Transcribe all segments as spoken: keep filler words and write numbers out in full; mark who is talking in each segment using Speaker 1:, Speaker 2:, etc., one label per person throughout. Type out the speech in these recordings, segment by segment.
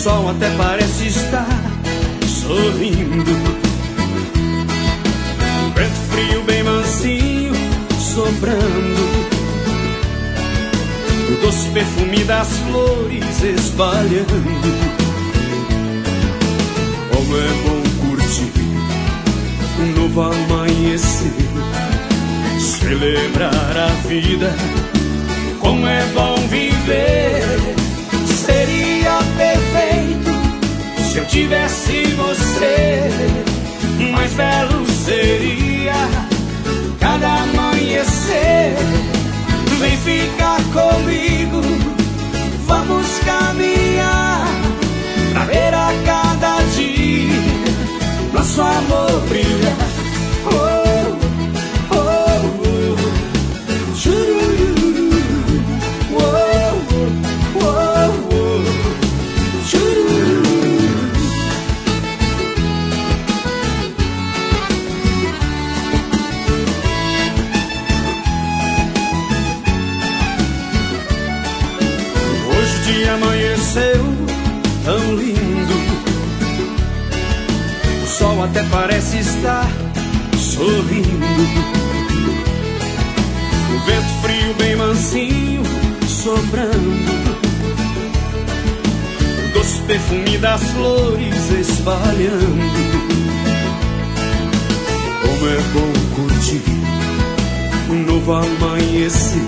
Speaker 1: sol até parece estar sorrindo. O vento frio bem mansinho soprando, o doce perfume das flores espalhando. Como é bom curtir um novo amanhecer, celebrar a vida. Como é bom viver. Seria perfeito se eu tivesse você. Mais belo seria cada amanhecer. Vem ficar comigo, vamos caminhar pra ver a cada dia nosso amor brilhar. Oh, oh, oh. Chururu. Oh, oh, oh. Chururu. Hoje o dia amanheceu tão lindo, o sol até parece estar sorrindo. O vento frio bem mansinho soprando, o doce perfume das flores espalhando. Como é bom curtir um novo amanhecer,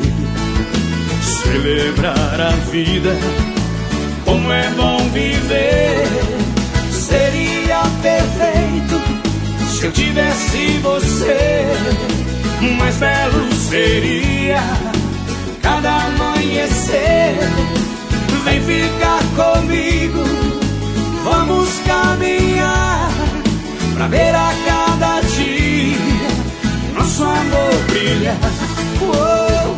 Speaker 1: celebrar a vida. Como é bom viver. Seria perfeito se eu tivesse você. Mais belo seria cada amanhecer. Vem ficar comigo, vamos caminhar pra ver a cada dia nosso amor brilhar. Oh,